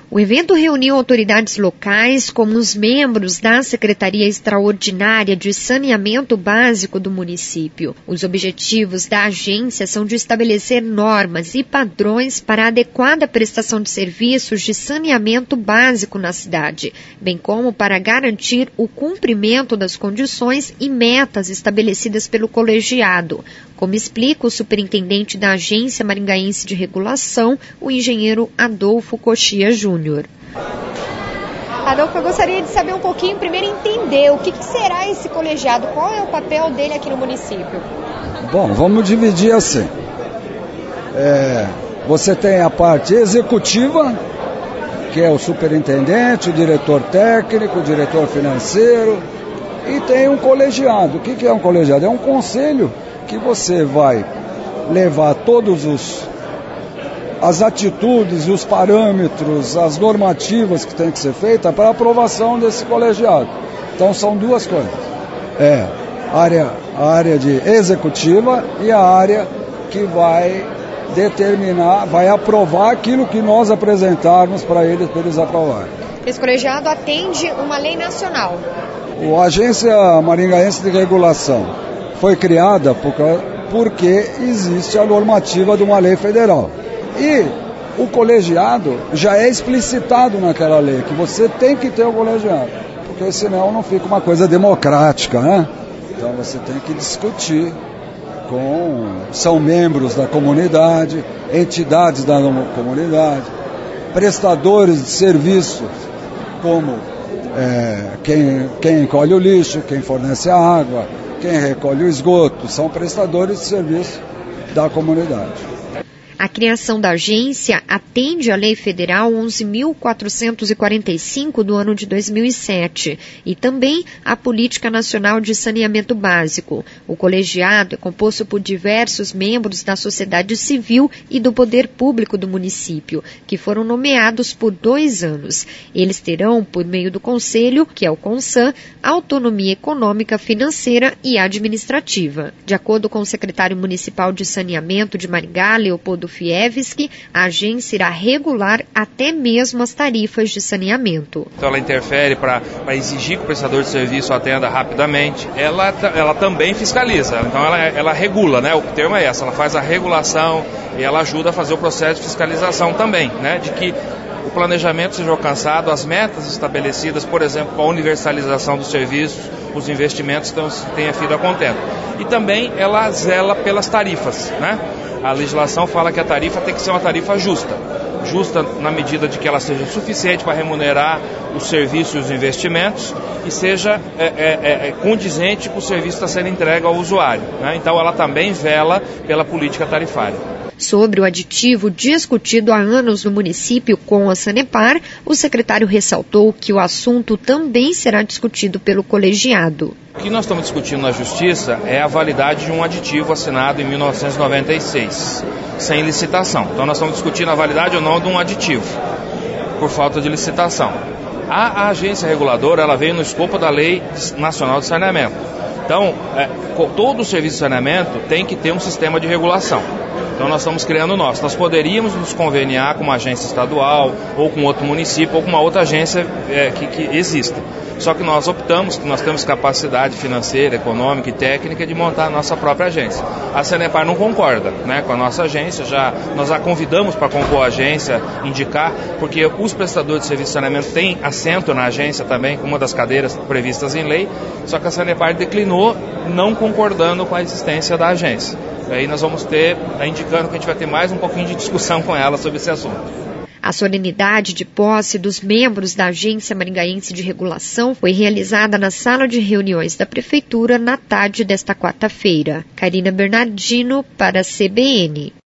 O evento reuniu autoridades locais, como os membros da Secretaria Extraordinária de Saneamento Básico do município. Os objetivos da agência são de estabelecer normas e padrões para a adequada prestação de serviços de saneamento básico na cidade, bem como para garantir o cumprimento das condições e metas estabelecidas pelo colegiado, como explica o superintendente da Agência Maringaense de Regulação, o engenheiro Adolfo Coxia Júnior. Adolfo, eu gostaria de saber um pouquinho, primeiro entender o que será esse colegiado, qual é o papel dele aqui no município? Bom, vamos dividir assim. Você tem a parte executiva, que é o superintendente, o diretor técnico, o diretor financeiro, e tem um colegiado. O que é um colegiado? É um conselho que você vai levar as atitudes, os parâmetros, as normativas que tem que ser feitas para aprovação desse colegiado. Então são duas coisas. A área de executiva e a área que vai determinar, vai aprovar aquilo que nós apresentarmos para eles aprovarem. Esse colegiado atende uma lei nacional. A Agência Maringaense de Regulação foi criada porque existe a normativa de uma lei federal. E o colegiado já é explicitado naquela lei, que você tem que ter o colegiado, porque senão não fica uma coisa democrática, né? Então você tem que discutir são membros da comunidade, entidades da comunidade, prestadores de serviços, como quem colhe o lixo, quem fornece a água, quem recolhe o esgoto, são prestadores de serviço da comunidade. A criação da agência atende à Lei Federal 11.445 do ano de 2007 e também à Política Nacional de Saneamento Básico. O colegiado é composto por diversos membros da sociedade civil e do poder público do município, que foram nomeados por 2 anos. Eles terão, por meio do Conselho, que é o CONSAN, autonomia econômica, financeira e administrativa. De acordo com o secretário municipal de Saneamento de Maringá, Leopoldo Fievski, a agência irá regular até mesmo as tarifas de saneamento. Então ela interfere para exigir que o prestador de serviço atenda rapidamente. Ela também fiscaliza, então ela regula, né? O termo é esse, ela faz a regulação e ela ajuda a fazer o processo de fiscalização também, né? De que o planejamento seja alcançado, as metas estabelecidas, por exemplo, para a universalização dos serviços, os investimentos tenham sido a contento. E também ela zela pelas tarifas, né? A legislação fala que a tarifa tem que ser uma tarifa justa. Justa na medida de que ela seja suficiente para remunerar os serviços e os investimentos e seja condizente com o serviço que está sendo entregue ao usuário, né? Então ela também vela pela política tarifária. Sobre o aditivo discutido há anos no município com a Sanepar, o secretário ressaltou que o assunto também será discutido pelo colegiado. O que nós estamos discutindo na Justiça é a validade de um aditivo assinado em 1996, sem licitação. Então nós estamos discutindo a validade ou não de um aditivo, por falta de licitação. A agência reguladora ela veio no escopo da Lei Nacional de Saneamento. Então, todo o serviço de saneamento tem que ter um sistema de regulação. Então nós estamos criando o nosso. Nós poderíamos nos conveniar com uma agência estadual, ou com outro município, ou com uma outra agência que exista. Só que nós optamos, que nós temos capacidade financeira, econômica e técnica de montar a nossa própria agência. A Sanepar não concorda, né, com a nossa agência, nós a convidamos para compor a agência, indicar, porque os prestadores de serviço de saneamento têm assento na agência também, com uma das cadeiras previstas em lei, só que a Sanepar declinou, não concordando com a existência da agência. Aí nós vamos indicando que a gente vai ter mais um pouquinho de discussão com ela sobre esse assunto. A solenidade de posse dos membros da Agência Maringaense de Regulação foi realizada na sala de reuniões da Prefeitura na tarde desta quarta-feira. Karina Bernardino para a CBN.